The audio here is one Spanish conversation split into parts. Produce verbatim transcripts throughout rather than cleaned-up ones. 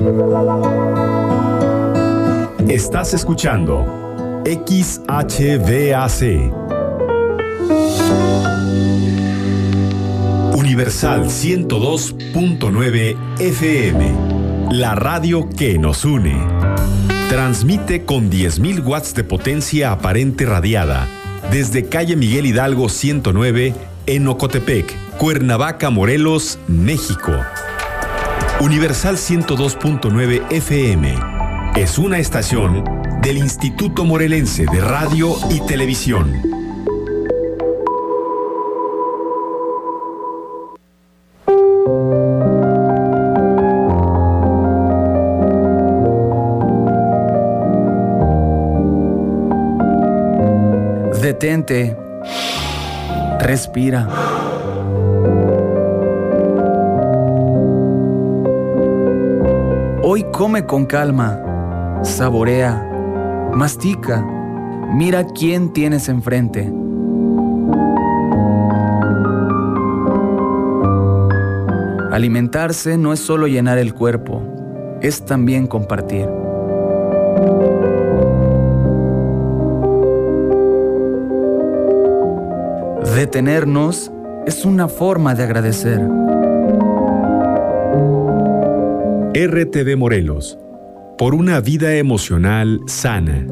Estás escuchando X H V A C Universal ciento dos punto nueve F M, la radio que nos une. Transmite con diez mil watts de potencia aparente radiada desde calle Miguel Hidalgo ciento nueve en Ocotepec, Cuernavaca, Morelos, México. Universal ciento dos punto nueve F M es una estación del Instituto Morelense de Radio y Televisión. Detente. Respira. Hoy come con calma. Saborea. Mastica. Mira quién tienes enfrente. Alimentarse no es solo llenar el cuerpo, es también compartir. Detenernos es una forma de agradecer. R T V Morelos, por una vida emocional sana.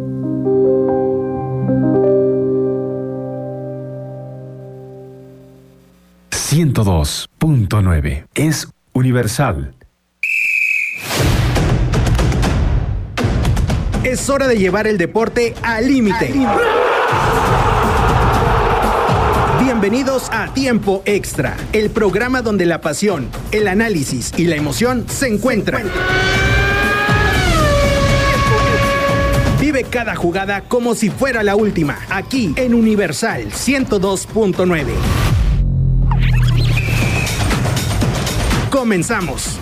ciento dos punto nueve es universal. Es hora de llevar el deporte al límite. Bienvenidos a Tiempo Extra, el programa donde la pasión, el análisis y la emoción se encuentran. Vive cada jugada como si fuera la última, aquí en Universal ciento dos punto nueve. Comenzamos.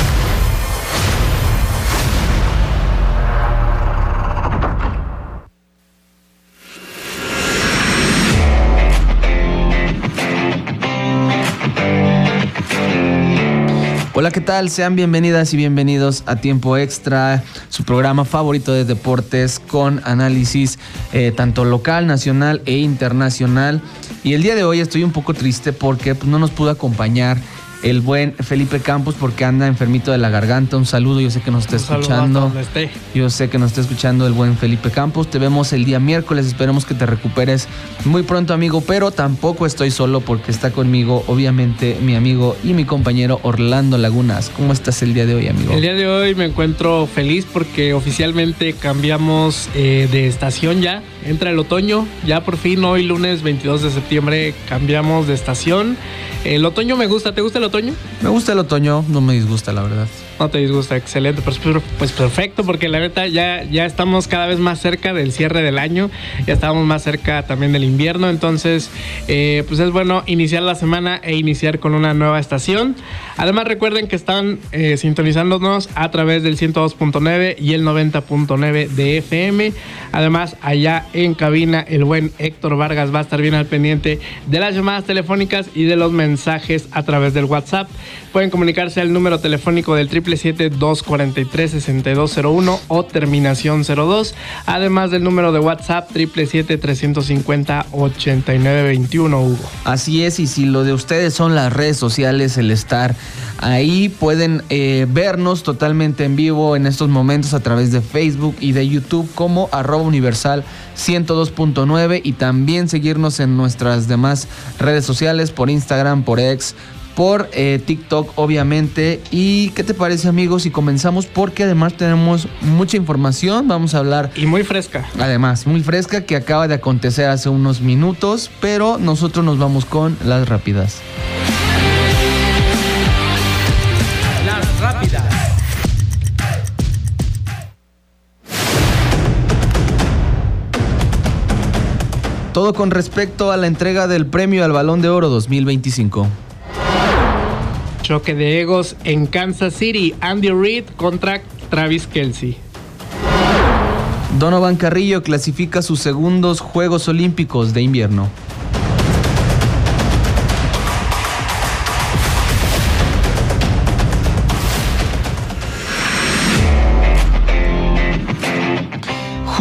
Hola, ¿qué tal? Sean bienvenidas y bienvenidos a Tiempo Extra, su programa favorito de deportes con análisis eh, tanto local, nacional e internacional. Y el día de hoy estoy un poco triste porque pues, no nos pudo acompañar el buen Felipe Campos porque anda enfermito de la garganta. Un saludo, yo sé que nos está escuchando. Yo sé que nos está escuchando el buen Felipe Campos. Te vemos el día miércoles, esperemos que te recuperes muy pronto, amigo, pero tampoco estoy solo porque está conmigo, obviamente, mi amigo y mi compañero Orlando Lagunas. ¿Cómo estás el día de hoy, amigo? El día de hoy me encuentro feliz porque oficialmente cambiamos eh, de estación ya. Entra el otoño, ya por fin hoy lunes veintidós de septiembre cambiamos de estación. El otoño me gusta, ¿te gusta el otoño? Me gusta el otoño, no me disgusta, la verdad. No te disgusta, excelente, pues, pues perfecto, porque la neta ya, ya estamos cada vez más cerca del cierre del año, ya estamos más cerca también del invierno, entonces eh, pues es bueno iniciar la semana e iniciar con una nueva estación. Además recuerden que están eh, sintonizándonos a través del ciento dos punto nueve y el noventa punto nueve de F M. Además allá en cabina el buen Héctor Vargas va a estar bien al pendiente de las llamadas telefónicas y de los mensajes a través del WhatsApp. Pueden comunicarse al número telefónico del siete siete siete, dos cuatro tres, seis dos cero uno o terminación cero dos, además del número de WhatsApp siete siete siete, tres cinco cero, ocho nueve dos uno, Hugo. Así es, y si lo de ustedes son las redes sociales, el estar ahí, pueden eh, vernos totalmente en vivo en estos momentos a través de Facebook y de YouTube como arroba universal ciento dos punto nueve y también seguirnos en nuestras demás redes sociales por Instagram, por X, por eh, TikTok, obviamente. ¿Y qué te parece, amigos, si comenzamos? Porque además tenemos mucha información, vamos a hablar... Y muy fresca. Además, muy fresca, que acaba de acontecer hace unos minutos, pero nosotros nos vamos con las rápidas. Las rápidas. Todo con respecto a la entrega del premio al Balón de Oro dos mil veinticinco. Choque de egos en Kansas City. Andy Reid contra Travis Kelce. Donovan Carrillo clasifica sus segundos Juegos Olímpicos de invierno.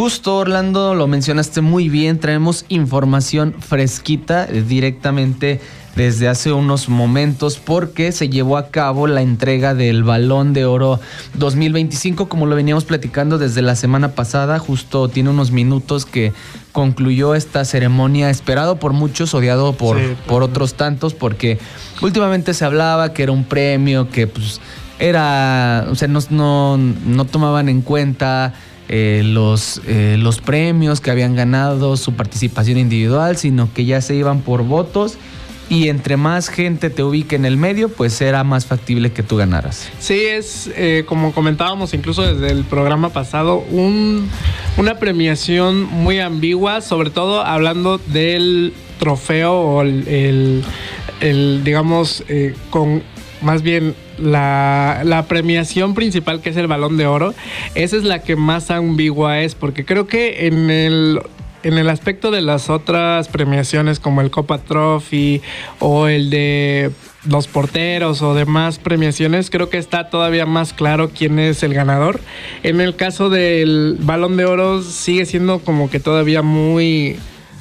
justo, Orlando, lo mencionaste muy bien, traemos información fresquita eh, directamente desde hace unos momentos porque se llevó a cabo la entrega del Balón de Oro dos mil veinticinco, como lo veníamos platicando desde la semana pasada. Justo tiene unos minutos que concluyó esta ceremonia, esperado por muchos, odiado por, sí, por otros tantos, porque últimamente se hablaba que era un premio que pues era, o sea, no, no, no tomaban en cuenta eh, los, eh, los premios que habían ganado, su participación individual, sino que ya se iban por votos. Y entre más gente te ubique en el medio, pues era más factible que tú ganaras. Sí, es eh, como comentábamos incluso desde el programa pasado, un, una premiación muy ambigua, sobre todo hablando del trofeo o el, el, el digamos, eh, con más bien la, la premiación principal, que es el Balón de Oro. Esa es la que más ambigua es, porque creo que en el... En el aspecto de las otras premiaciones como el Copa Trophy o el de los porteros o demás premiaciones, creo que está todavía más claro quién es el ganador. En el caso del Balón de Oro sigue siendo como que todavía muy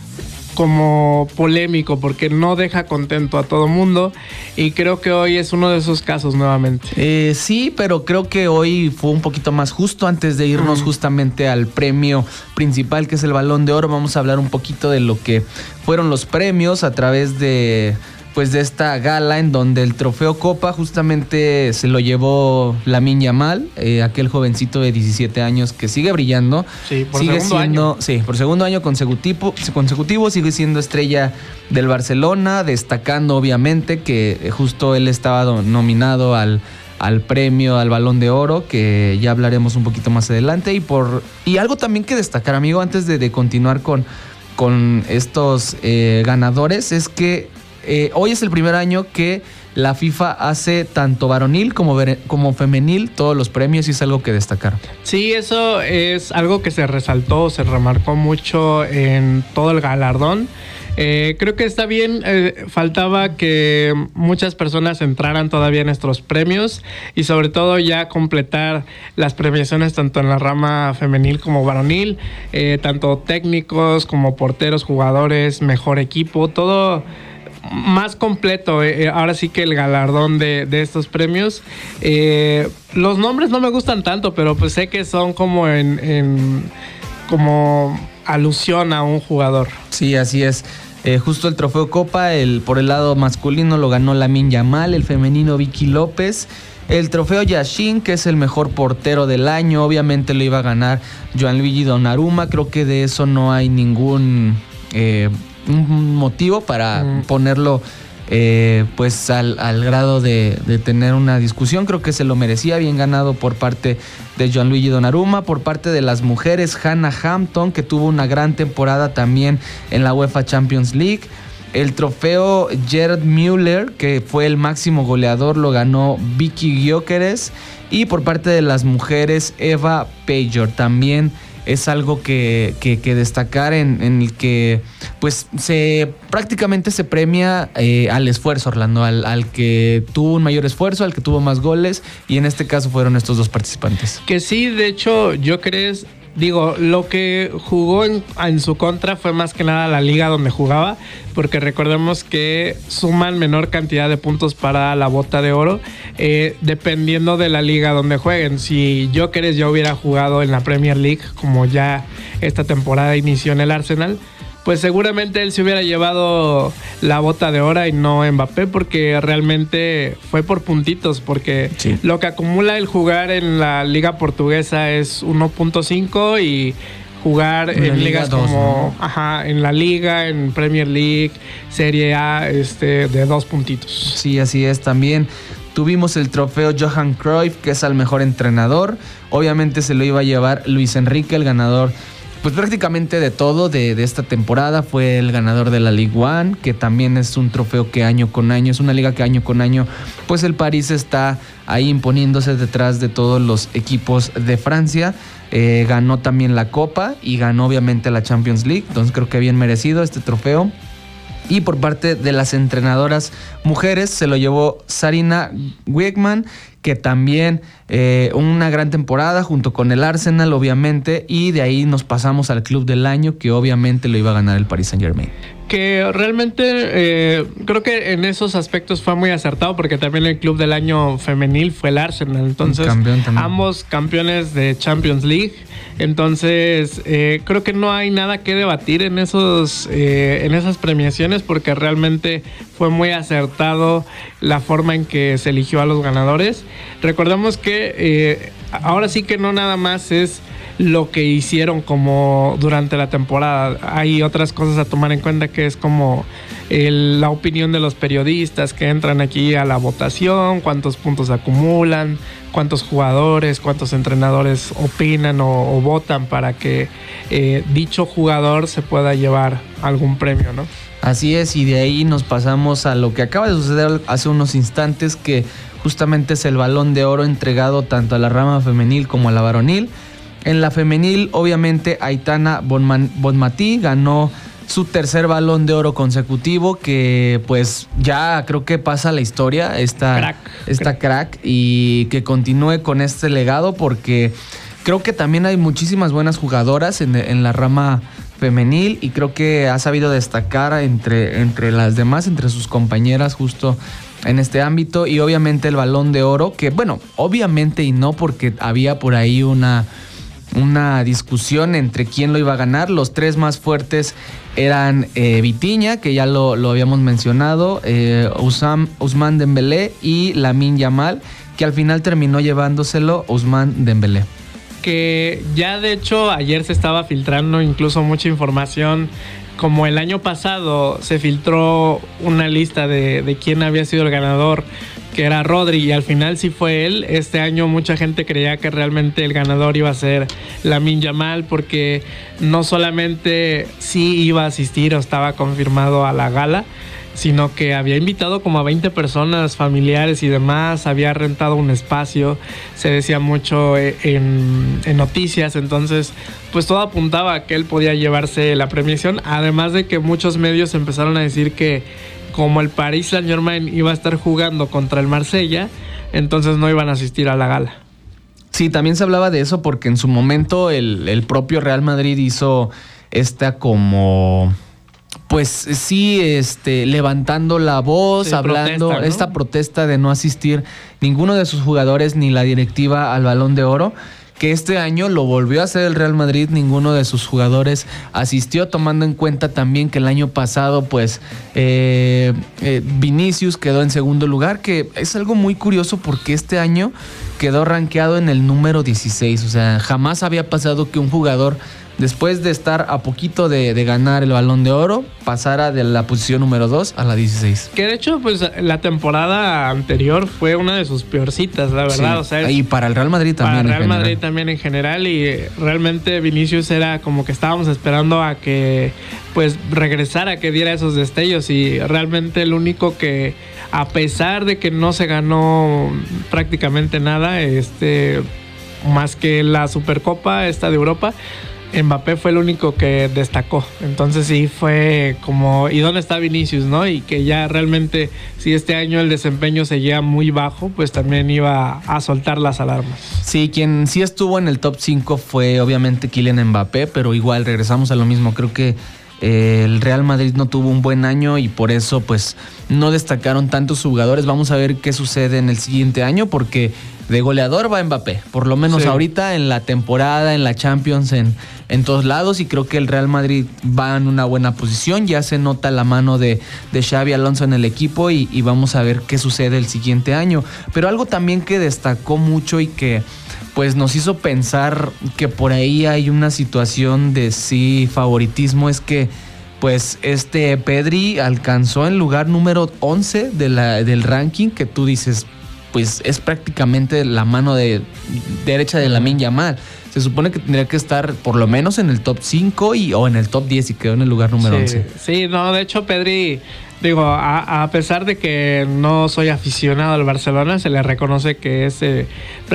como polémico porque no deja contento a todo mundo y creo que hoy es uno de esos casos nuevamente. Eh, sí, pero creo que hoy fue un poquito más justo. Antes de irnos mm. justamente al premio principal, que es el Balón de Oro, vamos a hablar un poquito de lo que fueron los premios a través de pues de esta gala, en donde el trofeo Copa justamente se lo llevó Lamine Yamal, eh, aquel jovencito de diecisiete años que sigue brillando. Sí, por sigue segundo siendo, año. Sí, por segundo año consecutivo, consecutivo, sigue siendo estrella del Barcelona, destacando obviamente que justo él estaba nominado al, al premio, al Balón de Oro, que ya hablaremos un poquito más adelante. Y por y algo también que destacar, amigo, antes de, de continuar con, con estos eh, ganadores, es que Eh, hoy es el primer año que la FIFA hace tanto varonil como, como femenil todos los premios y es algo que destacar. Sí, eso es algo que se resaltó, se remarcó mucho en todo el galardón. Eh, creo que está bien, eh, faltaba que muchas personas entraran todavía en estos premios y sobre todo ya completar las premiaciones tanto en la rama femenil como varonil, eh, tanto técnicos como porteros, jugadores, mejor equipo, todo más completo. Eh, ahora sí que el galardón de, de estos premios. Eh, los nombres no me gustan tanto, pero pues sé que son como en, en como alusión a un jugador. Sí, así es. Eh, justo el trofeo Copa, el, por el lado masculino lo ganó Lamine Yamal, el femenino Vicky López. El trofeo Yashin, que es el mejor portero del año, obviamente lo iba a ganar Gianluigi Donnarumma. Creo que de eso no hay ningún eh, un motivo para mm. ponerlo eh, pues al, al grado de, de tener una discusión. Creo que se lo merecía, bien ganado por parte de Gianluigi Donnarumma. Por parte de las mujeres, Hannah Hampton, que tuvo una gran temporada también en la UEFA Champions League. El trofeo Gerd Müller, que fue el máximo goleador, lo ganó Vicky Gyökeres. Y por parte de las mujeres, Eva Pejor, también es algo que, que, que destacar, en, en el que pues se prácticamente se premia eh, al esfuerzo, Orlando, al, al que tuvo un mayor esfuerzo, al que tuvo más goles, y en este caso fueron estos dos participantes. Que sí, de hecho, yo creo, digo, lo que jugó en, en su contra fue más que nada la liga donde jugaba, porque recordemos que suman menor cantidad de puntos para la bota de oro, eh, dependiendo de la liga donde jueguen. Si Gyökeres ya hubiera jugado en la Premier League, como ya esta temporada inició en el Arsenal, pues seguramente él se hubiera llevado la bota de oro y no Mbappé, porque realmente fue por puntitos, porque sí, lo que acumula el jugar en la liga portuguesa es uno punto cinco y jugar en, en ligas dos, como ¿no? ajá, en la liga, en Premier League, Serie A, este, de dos puntitos. Sí, así es. También tuvimos el trofeo Johan Cruyff, que es al mejor entrenador. Obviamente se lo iba a llevar Luis Enrique, el ganador pues prácticamente de todo de, de esta temporada. Fue el ganador de la Ligue uno, que también es un trofeo que año con año, es una liga que año con año, pues el París está ahí imponiéndose detrás de todos los equipos de Francia. Eh, ganó también la Copa y ganó obviamente la Champions League, entonces creo que bien merecido este trofeo. Y por parte de las entrenadoras mujeres se lo llevó Sarina Wiegman, que también eh, una gran temporada junto con el Arsenal, obviamente, y de ahí nos pasamos al club del año, que obviamente lo iba a ganar el Paris Saint-Germain. Que realmente eh, creo que en esos aspectos fue muy acertado, porque también el club del año femenil fue el Arsenal, entonces ambos campeones de Champions League. Entonces eh, creo que no hay nada que debatir en esos eh, en esas premiaciones, porque realmente fue muy acertado la forma en que se eligió a los ganadores. Recordemos que eh, ahora sí que no nada más es lo que hicieron como durante la temporada. Hay otras cosas a tomar en cuenta, que es como el, la opinión de los periodistas que entran aquí a la votación, cuántos puntos acumulan, cuántos jugadores, cuántos entrenadores opinan o, o votan para que eh, dicho jugador se pueda llevar algún premio, ¿no? Así es, y de ahí nos pasamos a lo que acaba de suceder hace unos instantes, que justamente es el Balón de Oro entregado tanto a la rama femenil como a la varonil. En la femenil, obviamente, Aitana Bonmatí ganó su tercer Balón de Oro consecutivo, que pues ya creo que pasa a la historia, esta crack, esta crack. crack, y que continúe con este legado, porque creo que también hay muchísimas buenas jugadoras en, en la rama femenil, y creo que ha sabido destacar entre, entre las demás, entre sus compañeras justo en este ámbito. Y obviamente el Balón de Oro, que bueno, obviamente y no, porque había por ahí una... una discusión entre quién lo iba a ganar. Los tres más fuertes eran eh, Vitinha, que ya lo, lo habíamos mencionado, eh, Usam, Ousmane Dembélé y Lamine Yamal, que al final terminó llevándoselo Ousmane Dembélé. Que ya de hecho ayer se estaba filtrando incluso mucha información, como el año pasado se filtró una lista de, de quién había sido el ganador, que era Rodri, y al final sí fue él. Este año mucha gente creía que realmente el ganador iba a ser Lamine Yamal, porque no solamente sí iba a asistir o estaba confirmado a la gala, sino que había invitado como a veinte personas, familiares y demás, había rentado un espacio, se decía mucho en, en noticias. Entonces pues todo apuntaba a que él podía llevarse la premiación, además de que muchos medios empezaron a decir que como el Paris Saint-Germain iba a estar jugando contra el Marsella, entonces no iban a asistir a la gala. Sí, también se hablaba de eso, porque en su momento el, el propio Real Madrid hizo esta como... pues sí, este, levantando la voz, sí, hablando, protesta, ¿no? Esta protesta de no asistir ninguno de sus jugadores ni la directiva al Balón de Oro, que este año lo volvió a hacer el Real Madrid. Ninguno de sus jugadores asistió, tomando en cuenta también que el año pasado pues eh, eh, Vinicius quedó en segundo lugar, que es algo muy curioso porque este año quedó rankeado en el número dieciséis. O sea, jamás había pasado que un jugador, después de estar a poquito de, de ganar el Balón de Oro, pasara de la posición número dos a la dieciséis. Que de hecho, pues la temporada anterior fue una de sus peorcitas, la verdad. Sí. O sea, es, y para el Real Madrid también. Para el Real Madrid también en general. Y realmente Vinicius era como que estábamos esperando a que pues regresara, que diera esos destellos. Y realmente el único que, a pesar de que no se ganó prácticamente nada, este, más que la Supercopa esta de Europa, Mbappé fue el único que destacó. Entonces sí fue como, ¿y dónde está Vinicius, no? Y que ya realmente, si este año el desempeño seguía muy bajo, pues también iba a soltar las alarmas. Sí, quien sí estuvo en el top cinco fue obviamente Kylian Mbappé, pero igual regresamos a lo mismo. Creo que eh, el Real Madrid no tuvo un buen año y por eso pues no destacaron tantos jugadores. Vamos a ver qué sucede en el siguiente año, porque de goleador va Mbappé, por lo menos sí. Ahorita en la temporada, en la Champions, en, en todos lados, y creo que el Real Madrid va en una buena posición. Ya se nota la mano de, de Xabi Alonso en el equipo y, y vamos a ver qué sucede el siguiente año. Pero algo también que destacó mucho y que pues nos hizo pensar que por ahí hay una situación de sí favoritismo es que pues este Pedri alcanzó el lugar número once de la, del ranking, que tú dices, pues es prácticamente la mano de derecha de Lamine Yamal. Se supone que tendría que estar por lo menos en el top cinco y, o en el top diez, y quedó en el lugar número sí, once. Sí, no, de hecho Pedri, digo, a, a pesar de que no soy aficionado al Barcelona, se le reconoce que es eh,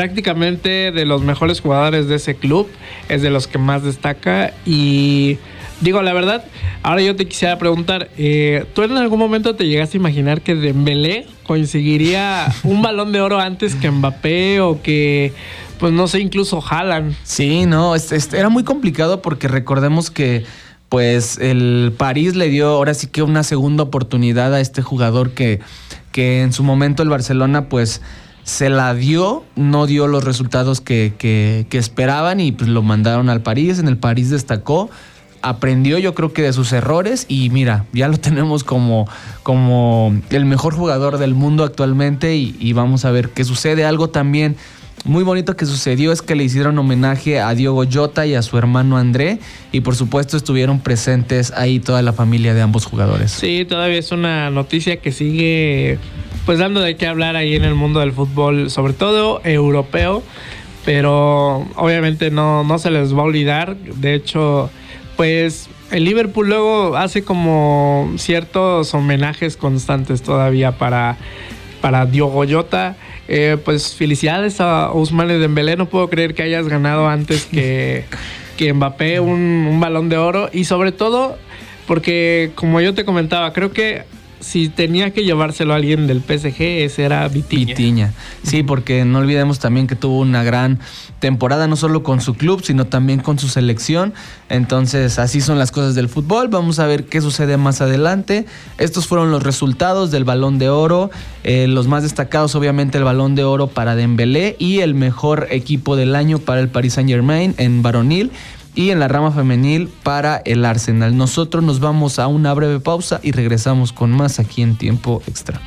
prácticamente de los mejores jugadores de ese club, es de los que más destaca. Y Digo, la verdad, ahora yo te quisiera preguntar, eh, ¿tú en algún momento te llegaste a imaginar que Dembélé conseguiría un Balón de Oro antes que Mbappé o que, pues no sé, incluso Haaland? Sí, no, es, es, era muy complicado porque recordemos que pues el París le dio ahora sí que una segunda oportunidad a este jugador que, que en su momento el Barcelona pues se la dio, no dio los resultados que, que, que esperaban y pues lo mandaron al París. En el París destacó, aprendió yo creo que de sus errores y mira, ya lo tenemos como, como el mejor jugador del mundo actualmente y, y vamos a ver qué sucede. Algo también muy bonito que sucedió es que le hicieron homenaje a Diogo Jota y a su hermano André y por supuesto estuvieron presentes ahí toda la familia de ambos jugadores. Sí, todavía es una noticia que sigue pues dando de qué hablar ahí en el mundo del fútbol, sobre todo europeo, pero obviamente no, no se les va a olvidar. De hecho, pues el Liverpool luego hace como ciertos homenajes constantes todavía para, para Diogo Jota. Eh, pues felicidades a Ousmane Dembélé, no puedo creer que hayas ganado antes que, que Mbappé un, un Balón de Oro y sobre todo porque como yo te comentaba, creo que si tenía que llevárselo a alguien del P S G, ese era Vitinha. Vitinha. Sí, porque no olvidemos también que tuvo una gran temporada, no solo con su club, sino también con su selección. Entonces, así son las cosas del fútbol. Vamos a ver qué sucede más adelante. Estos fueron los resultados del Balón de Oro. Eh, los más destacados, obviamente, el Balón de Oro para Dembélé y el mejor equipo del año para el Paris Saint-Germain en varonil. Y en la rama femenil para el Arsenal. Nosotros nos vamos a una breve pausa y regresamos con más aquí en Tiempo Extra.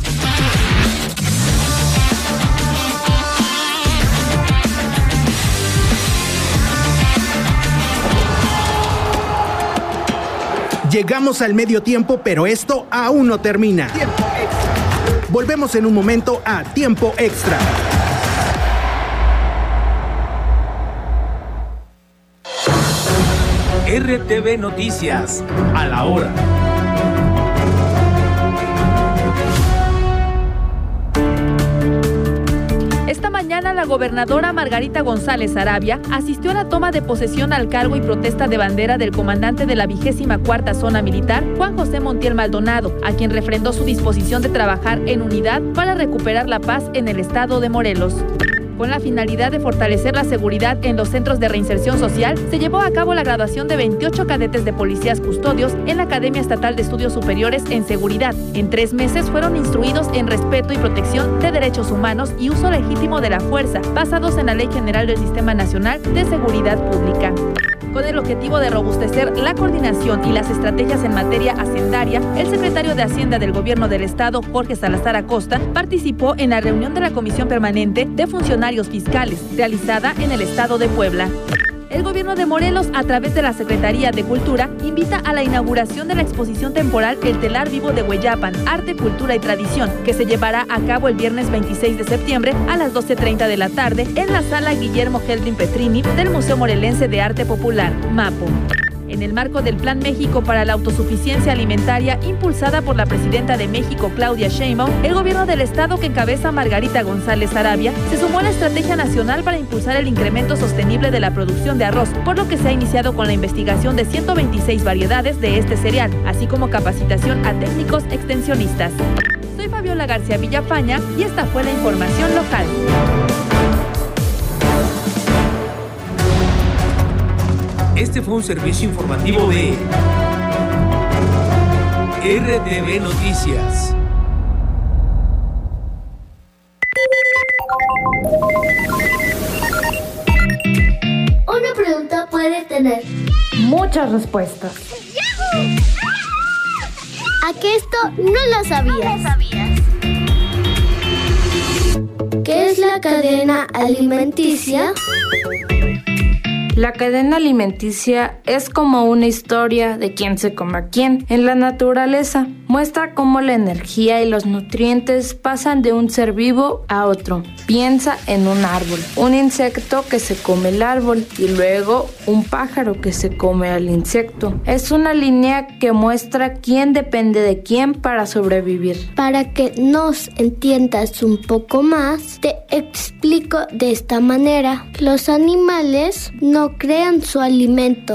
Llegamos al medio tiempo, pero esto aún no termina. Tiempo Extra. Volvemos en un momento a Tiempo Extra. R T V Noticias, a la hora. Esta mañana la gobernadora Margarita González Arabia asistió a la toma de posesión al cargo y protesta de bandera del comandante de la vigésima cuarta zona militar, Juan José Montiel Maldonado, a quien refrendó su disposición de trabajar en unidad para recuperar la paz en el estado de Morelos. Con la finalidad de fortalecer la seguridad en los centros de reinserción social, se llevó a cabo la graduación de veintiocho cadetes de policías custodios en la Academia Estatal de Estudios Superiores en Seguridad. En tres meses fueron instruidos en respeto y protección de derechos humanos y uso legítimo de la fuerza, basados en la Ley General del Sistema Nacional de Seguridad Pública. Con el objetivo de robustecer la coordinación y las estrategias en materia hacendaria, el secretario de Hacienda del Gobierno del Estado, Jorge Salazar Acosta, participó en la reunión de la Comisión Permanente de Funcionarios Fiscales, realizada en el Estado de Puebla. El gobierno de Morelos, a través de la Secretaría de Cultura, invita a la inauguración de la exposición temporal El Telar Vivo de Hueyapan, Arte, Cultura y Tradición, que se llevará a cabo el viernes veintiséis de septiembre a las doce treinta de la tarde en la sala Guillermo Heldring Petrini del Museo Morelense de Arte Popular, MAPO. En el marco del Plan México para la Autosuficiencia Alimentaria, impulsada por la presidenta de México, Claudia Sheinbaum, el gobierno del estado que encabeza Margarita González Arabia se sumó a la Estrategia Nacional para impulsar el incremento sostenible de la producción de arroz, por lo que se ha iniciado con la investigación de ciento veintiséis variedades de este cereal, así como capacitación a técnicos extensionistas. Soy Fabiola García Villafaña y esta fue la información local. Este fue un servicio informativo de R T V Noticias. Una pregunta puede tener muchas respuestas. ¿A qué esto no lo sabías? No lo sabías. ¿Qué es la cadena alimenticia? La cadena alimenticia es como una historia de quién se come a quién en la naturaleza. Muestra cómo la energía y los nutrientes pasan de un ser vivo a otro. Piensa en un árbol, un insecto que se come el árbol y luego un pájaro que se come al insecto. Es una línea que muestra quién depende de quién para sobrevivir. Para que nos entiendas un poco más, te explico de esta manera. Los animales no crean su alimento,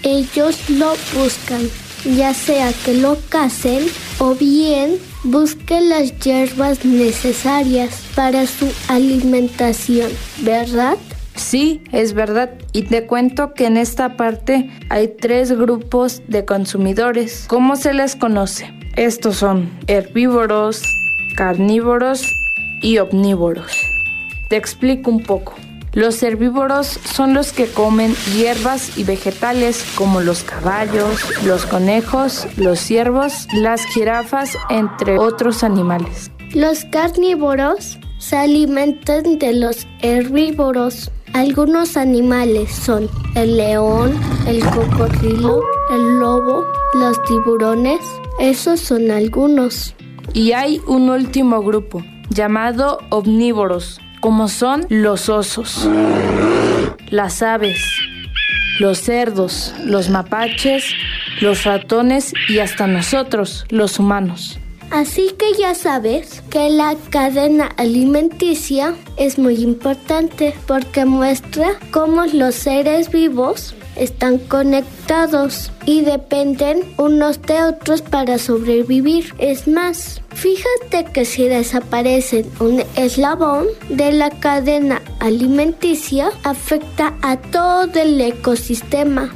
ellos lo buscan, ya sea que lo cacen o bien busquen las hierbas necesarias para su alimentación, ¿verdad? Sí, es verdad. Y te cuento que en esta parte hay tres grupos de consumidores. ¿Cómo se les conoce? Estos son herbívoros, carnívoros y omnívoros. Te explico un poco. Los herbívoros son los que comen hierbas y vegetales como los caballos, los conejos, los ciervos, las jirafas, entre otros animales. Los carnívoros se alimentan de los herbívoros. Algunos animales son el león, el cocodrilo, el lobo, los tiburones. Esos son algunos. Y hay un último grupo llamado omnívoros, como son los osos, las aves, los cerdos, los mapaches, los ratones y hasta nosotros, los humanos. Así que ya sabes que la cadena alimenticia es muy importante porque muestra cómo los seres vivos están conectados y dependen unos de otros para sobrevivir. Es más, fíjate que si desaparece un eslabón de la cadena alimenticia, afecta a todo el ecosistema.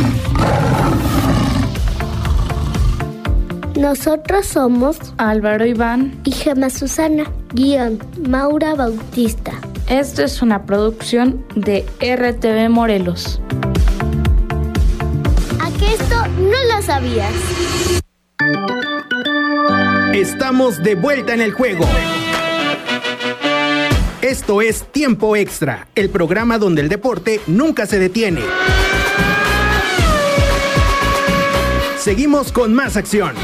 Nosotros somos Álvaro Iván y Gemma Susana, guión Maura Bautista. Esto es una producción de R T V Morelos. ¿A que esto no lo sabías? Estamos de vuelta en el juego. Esto es Tiempo Extra, el programa donde el deporte nunca se detiene. Seguimos con más acción.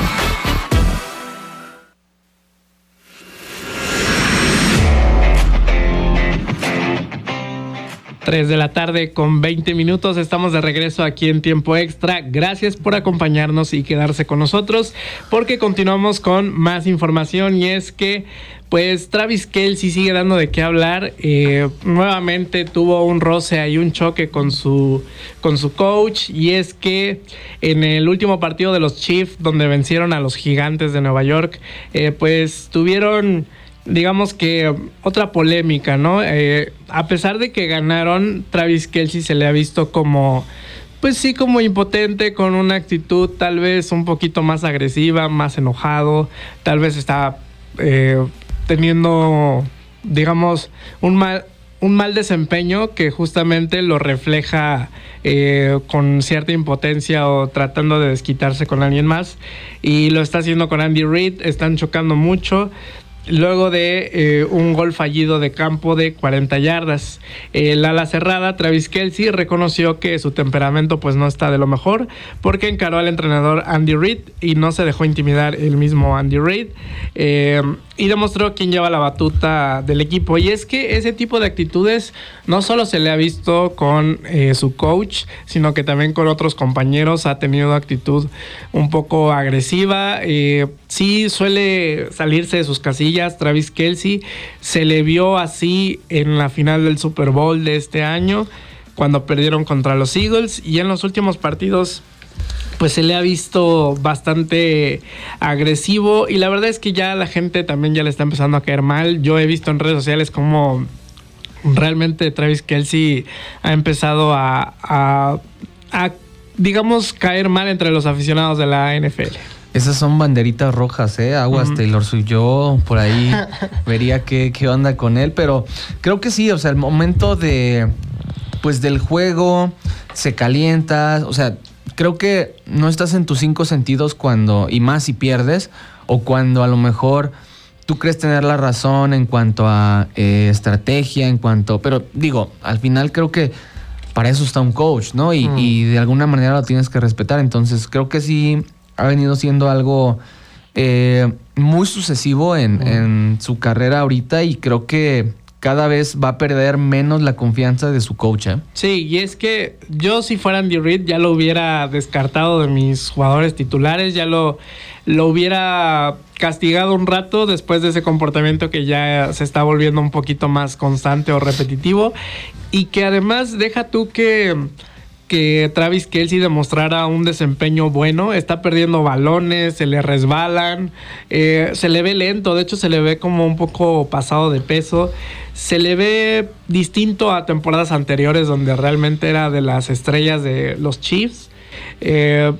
tres de la tarde con veinte minutos. Estamos de regreso aquí en Tiempo Extra. Gracias por acompañarnos y quedarse con nosotros porque continuamos con más información y es que pues Travis Kelce sigue dando de qué hablar. Eh, nuevamente tuvo un roce ahí, un choque con su, con su coach y es que en el último partido de los Chiefs donde vencieron a los Gigantes de Nueva York, eh, pues tuvieron digamos que otra polémica, ¿no? Eh, a pesar de que ganaron, Travis Kelce se le ha visto como, pues sí, como impotente, con una actitud tal vez un poquito más agresiva, más enojado, tal vez está eh, teniendo, digamos, un mal, un mal desempeño que justamente lo refleja eh, con cierta impotencia o tratando de desquitarse con alguien más, y lo está haciendo con Andy Reid. Están chocando mucho luego de eh, un gol fallido de campo de cuarenta yardas. El ala cerrada, Travis Kelce, reconoció que su temperamento pues no está de lo mejor porque encaró al entrenador Andy Reid y no se dejó intimidar el mismo Andy Reid, eh, y demostró quién lleva la batuta del equipo. Y es que ese tipo de actitudes no solo se le ha visto con eh, su coach, sino que también con otros compañeros. Ha tenido actitud un poco agresiva. Eh, sí suele salirse de sus casillas Travis Kelce. Se le vio así en la final del Super Bowl de este año, cuando perdieron contra los Eagles, y en los últimos partidos pues se le ha visto bastante agresivo, y la verdad es que ya la gente también ya le está empezando a caer mal. Yo he visto en redes sociales cómo realmente Travis Kelce ha empezado a, a, a digamos, caer mal entre los aficionados de la N F L. Esas son banderitas rojas, ¿eh? Aguas, uh-huh. Taylor Swift. Yo por ahí vería qué, qué onda con él, pero creo que sí, o sea, el momento de, pues, del juego se calienta, o sea, creo que no estás en tus cinco sentidos cuando, y más si pierdes, o cuando a lo mejor tú crees tener la razón en cuanto a eh, estrategia, en cuanto, pero digo, al final creo que para eso está un coach, ¿no? Y, mm. y de alguna manera lo tienes que respetar. Entonces creo que sí ha venido siendo algo eh, muy sucesivo en, mm. en su carrera ahorita, y creo que cada vez va a perder menos la confianza de su coach, ¿eh? Sí, y es que yo, si fuera Andy Reid, ya lo hubiera descartado de mis jugadores titulares, ya lo, lo hubiera castigado un rato después de ese comportamiento que ya se está volviendo un poquito más constante o repetitivo, y que además deja tú que que Travis Kelce demostrara un desempeño bueno. Está perdiendo balones, se le resbalan, eh, se le ve lento, de hecho se le ve como un poco pasado de peso. Se le ve distinto a temporadas anteriores donde realmente era de las estrellas de los Chiefs. Eh,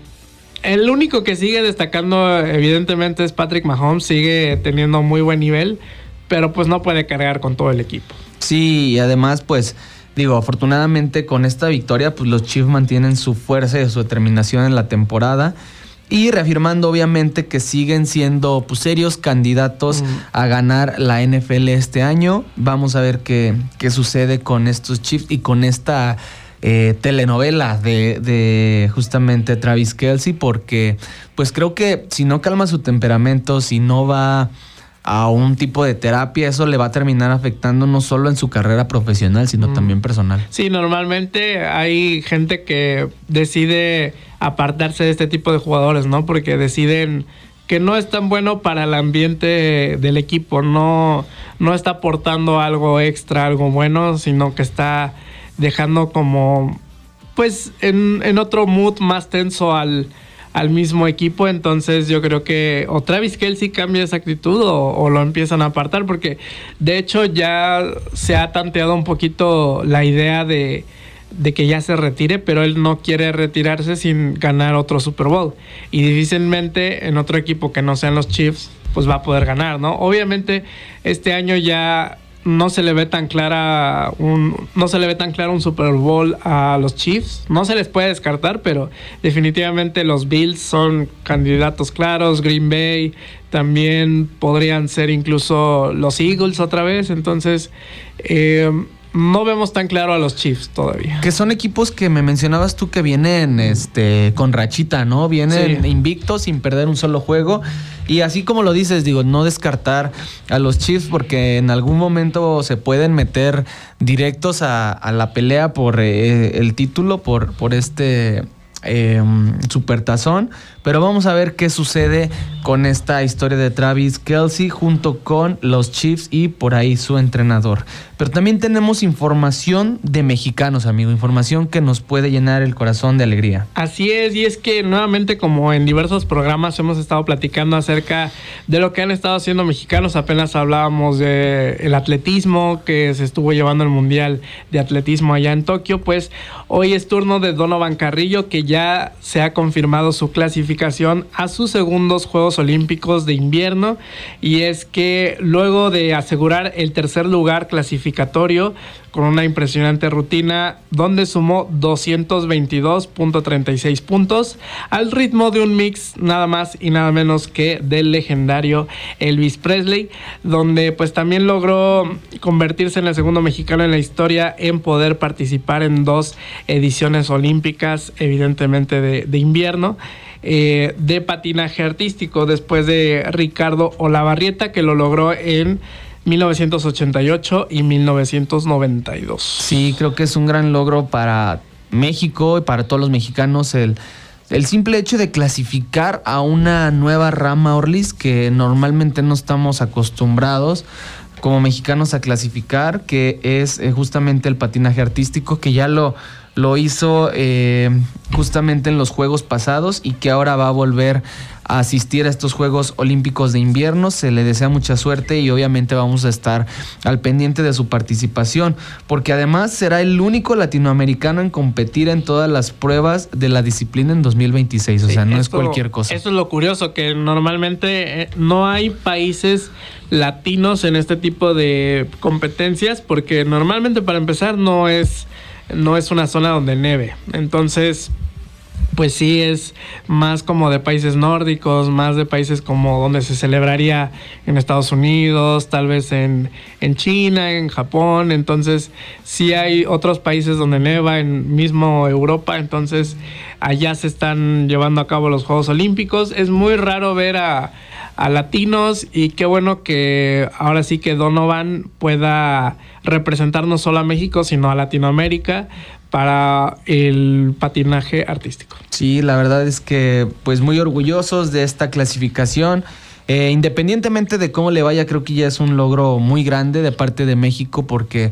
el único que sigue destacando evidentemente es Patrick Mahomes, sigue teniendo muy buen nivel, pero pues no puede cargar con todo el equipo. Sí, y además pues digo, afortunadamente con esta victoria pues los Chiefs mantienen su fuerza y su determinación en la temporada. Y reafirmando obviamente que siguen siendo pues, serios candidatos mm. a ganar la N F L este año. Vamos a ver qué, qué sucede con estos Chiefs y con esta eh, telenovela de, de justamente Travis Kelce, porque pues creo que si no calma su temperamento, si no va a un tipo de terapia, eso le va a terminar afectando no solo en su carrera profesional, sino mm. también personal. Sí, normalmente hay gente que decide apartarse de este tipo de jugadores, ¿no? Porque deciden que no es tan bueno para el ambiente del equipo, no, no está aportando algo extra, algo bueno, sino que está dejando como, pues, en, en otro mood más tenso al, al mismo equipo. Entonces yo creo que o Travis Kelce cambia esa actitud o, o lo empiezan a apartar, porque de hecho ya se ha tanteado un poquito la idea de de que ya se retire, pero él no quiere retirarse sin ganar otro Super Bowl, y difícilmente en otro equipo que no sean los Chiefs pues va a poder ganar, ¿no? Obviamente este año ya no se le ve tan clara un no se le ve tan claro un Super Bowl a los Chiefs, no se les puede descartar, pero definitivamente los Bills son candidatos claros, Green Bay también podrían ser, incluso los Eagles otra vez. Entonces eh no vemos tan claro a los Chiefs todavía. Que son equipos que me mencionabas tú que vienen este, con rachita, ¿no? Vienen sí. invictos sin perder un solo juego. Y así como lo dices, digo, no descartar a los Chiefs porque en algún momento se pueden meter directos a, a la pelea por eh, el título, por, por este eh, supertazón. Pero vamos a ver qué sucede con esta historia de Travis Kelce junto con los Chiefs y por ahí su entrenador. Pero también tenemos información de mexicanos, amigo, información que nos puede llenar el corazón de alegría. Así es, y es que nuevamente, como en diversos programas hemos estado platicando acerca de lo que han estado haciendo mexicanos. Apenas hablábamos de el atletismo, que se estuvo llevando el Mundial de Atletismo allá en Tokio. Pues hoy es turno de Donovan Carrillo, que ya se ha confirmado su clasificación a sus segundos Juegos Olímpicos de invierno, y es que luego de asegurar el tercer lugar clasificatorio con una impresionante rutina donde sumó doscientos veintidós punto treinta y seis puntos al ritmo de un mix nada más y nada menos que del legendario Elvis Presley, donde pues también logró convertirse en el segundo mexicano en la historia en poder participar en dos ediciones olímpicas, evidentemente de, de invierno. Eh, de patinaje artístico, después de Ricardo Olavarrieta, que lo logró en mil novecientos ochenta y ocho y mil novecientos noventa y dos. Sí, creo que es un gran logro para México y para todos los mexicanos el, el simple hecho de clasificar a una nueva rama, Orlis, que normalmente no estamos acostumbrados como mexicanos a clasificar, que es eh, justamente el patinaje artístico, que ya lo Lo hizo eh, justamente en los Juegos pasados y que ahora va a volver a asistir a estos Juegos Olímpicos de invierno. Se le desea mucha suerte y obviamente vamos a estar al pendiente de su participación, porque además será el único latinoamericano en competir en todas las pruebas de la disciplina en dos mil veintiséis. O sea, sí, no esto, es cualquier cosa. Eso es lo curioso, que normalmente no hay países latinos en este tipo de competencias, porque normalmente, para empezar, no es... no es una zona donde nieve. Entonces, pues sí, es más como de países nórdicos, más de países como donde se celebraría en Estados Unidos, tal vez en, en China, en Japón. Entonces, sí hay otros países donde neva, en mismo Europa. Entonces, allá se están llevando a cabo los Juegos Olímpicos. Es muy raro ver a, a latinos, y qué bueno que ahora sí que Donovan pueda representar no solo a México, sino a Latinoamérica para el patinaje artístico. Sí, la verdad es que pues muy orgullosos de esta clasificación. Eh, independientemente de cómo le vaya, creo que ya es un logro muy grande de parte de México, porque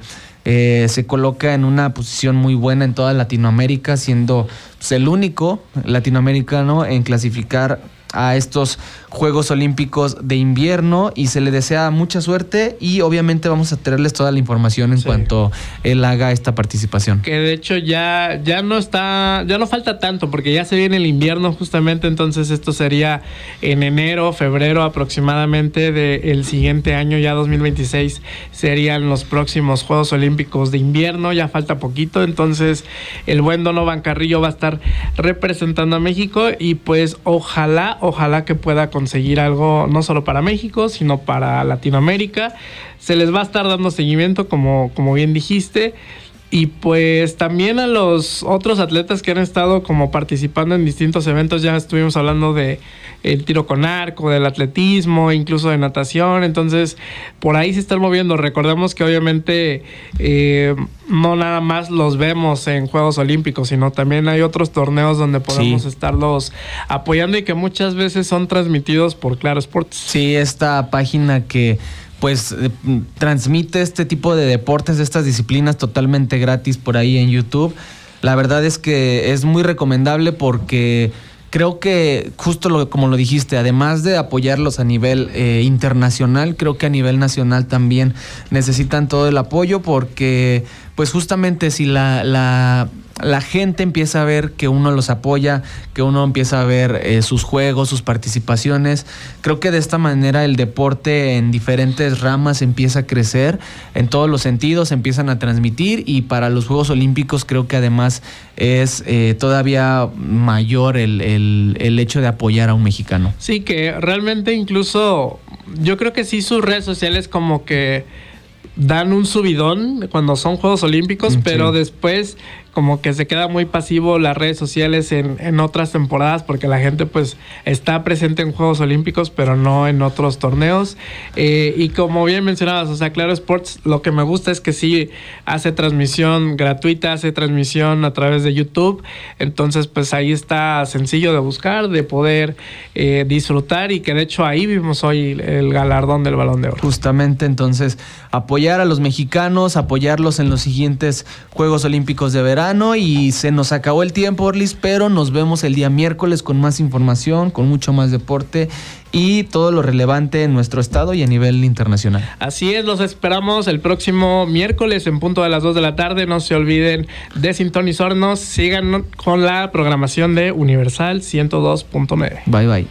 eh, se coloca en una posición muy buena en toda Latinoamérica, siendo pues, el único latinoamericano en clasificar a estos Juegos Olímpicos de invierno, y se le desea mucha suerte, y obviamente vamos a traerles toda la información en sí. cuanto él haga esta participación. Que de hecho ya, ya no está, ya no falta tanto, porque ya se viene el invierno justamente, entonces esto sería en enero, febrero aproximadamente del siguiente año, ya dos mil veintiséis serían los próximos Juegos Olímpicos de invierno, ya falta poquito, entonces el buen Donovan Carrillo va a estar representando a México, y pues ojalá, ojalá que pueda conseguir algo no solo para México, sino para Latinoamérica. Se les va a estar dando seguimiento, como, como bien dijiste, y pues también a los otros atletas que han estado como participando en distintos eventos. Ya estuvimos hablando de el tiro con arco, del atletismo, incluso de natación, entonces por ahí se están moviendo. Recordemos que obviamente eh, no nada más los vemos en Juegos Olímpicos, sino también hay otros torneos donde podemos sí. estarlos apoyando, y que muchas veces son transmitidos por Claro Sports. Sí, esta página que pues eh, transmite este tipo de deportes, de estas disciplinas totalmente gratis por ahí en YouTube. La verdad es que es muy recomendable, porque creo que justo lo, como lo dijiste, además de apoyarlos a nivel eh, internacional, creo que a nivel nacional también necesitan todo el apoyo, porque pues justamente si la, la, la gente empieza a ver que uno los apoya, que uno empieza a ver eh, sus juegos, sus participaciones, creo que de esta manera el deporte en diferentes ramas empieza a crecer, en todos los sentidos empiezan a transmitir, y para los Juegos Olímpicos creo que además es eh, todavía mayor el, el, el hecho de apoyar a un mexicano. Sí, que realmente incluso yo creo que sí, sus redes sociales como que dan un subidón cuando son Juegos Olímpicos, sí. pero después como que se queda muy pasivo las redes sociales en, en otras temporadas, porque la gente pues está presente en Juegos Olímpicos, pero no en otros torneos. Eh, y como bien mencionabas, o sea, Claro Sports, lo que me gusta es que sí hace transmisión gratuita, hace transmisión a través de YouTube. Entonces, pues ahí está sencillo de buscar, de poder eh, disfrutar, y que de hecho ahí vimos hoy el galardón del Balón de Oro. Justamente, entonces, apoyar a los mexicanos, apoyarlos en los siguientes Juegos Olímpicos de verano. Y se nos acabó el tiempo, Orlis, pero nos vemos el día miércoles con más información, con mucho más deporte y todo lo relevante en nuestro estado y a nivel internacional. Así es, los esperamos el próximo miércoles en punto de las dos de la tarde. No se olviden de sintonizarnos, sigan con la programación de Universal ciento dos punto nueve. Bye bye.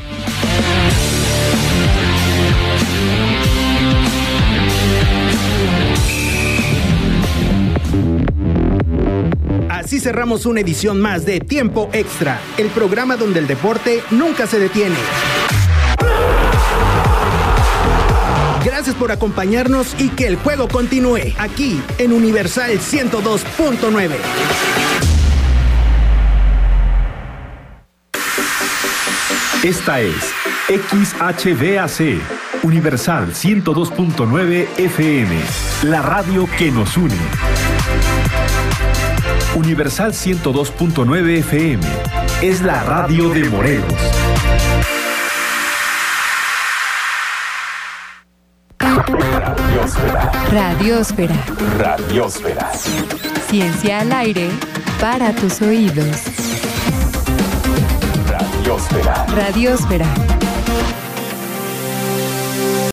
Así cerramos una edición más de Tiempo Extra, el programa donde el deporte nunca se detiene. Gracias por acompañarnos, y que el juego continúe aquí en Universal ciento dos punto nueve. Esta es X H B A C, Universal ciento dos punto nueve F M, la radio que nos une. Universal ciento dos punto nueve F M es la radio de Morelos. Radiosfera. Radiosfera. Radiosfera. Ciencia al aire para tus oídos. Radiosfera. Radiosfera.